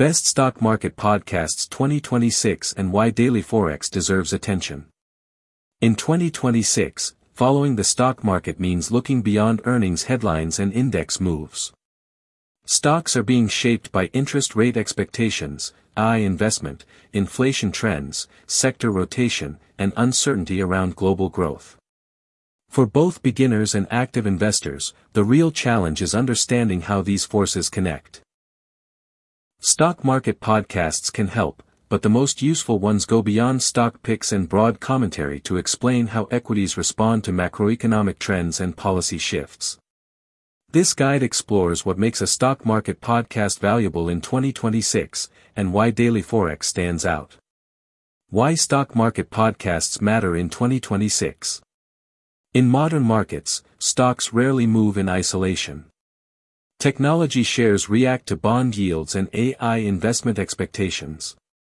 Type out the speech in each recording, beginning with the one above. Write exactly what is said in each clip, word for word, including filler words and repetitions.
Best Stock Market Podcasts twenty twenty-six and Why Daily Forex Deserves Attention. In twenty twenty-six, following the stock market means looking beyond earnings headlines and index moves. Stocks are being shaped by interest rate expectations, A I investment, inflation trends, sector rotation, and uncertainty around global growth. For both beginners and active investors, the real challenge is understanding how these forces connect. Stock market podcasts can help, but the most useful ones go beyond stock picks and broad commentary to explain how equities respond to macroeconomic trends and policy shifts. This guide explores what makes a stock market podcast valuable in twenty twenty-six, and why Daily Forex stands out. Why stock market podcasts matter in twenty twenty-six. In modern markets, stocks rarely move in isolation. Technology shares react to bond yields and A I investment expectations.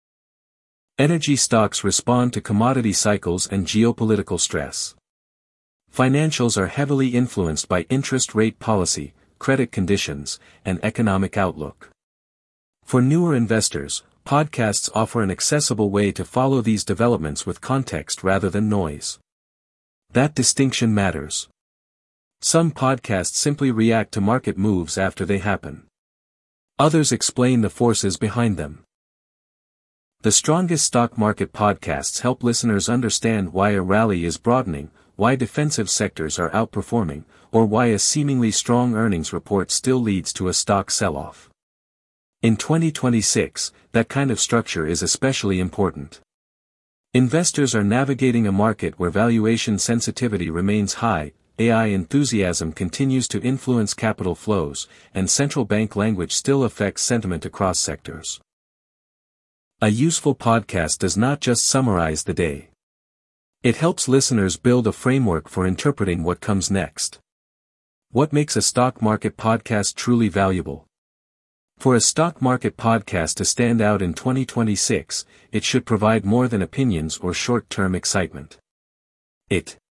Energy stocks respond to commodity cycles and geopolitical stress. Financials are heavily influenced by interest rate policy, credit conditions, and economic outlook. For newer investors, podcasts offer an accessible way to follow these developments with context rather than noise. That distinction matters. Some podcasts simply react to market moves after they happen. Others explain the forces behind them. The strongest stock market podcasts help listeners understand why a rally is broadening, why defensive sectors are outperforming, or why a seemingly strong earnings report still leads to a stock sell-off. In twenty twenty-six, that kind of structure is especially important. Investors are navigating a market where valuation sensitivity remains high, A I enthusiasm continues to influence capital flows, and central bank language still affects sentiment across sectors. A useful podcast does not just summarize the day. It helps listeners build a framework for interpreting what comes next. What makes a stock market podcast truly valuable? For a stock market podcast to stand out in twenty twenty-six, it should provide more than opinions or short-term excitement. It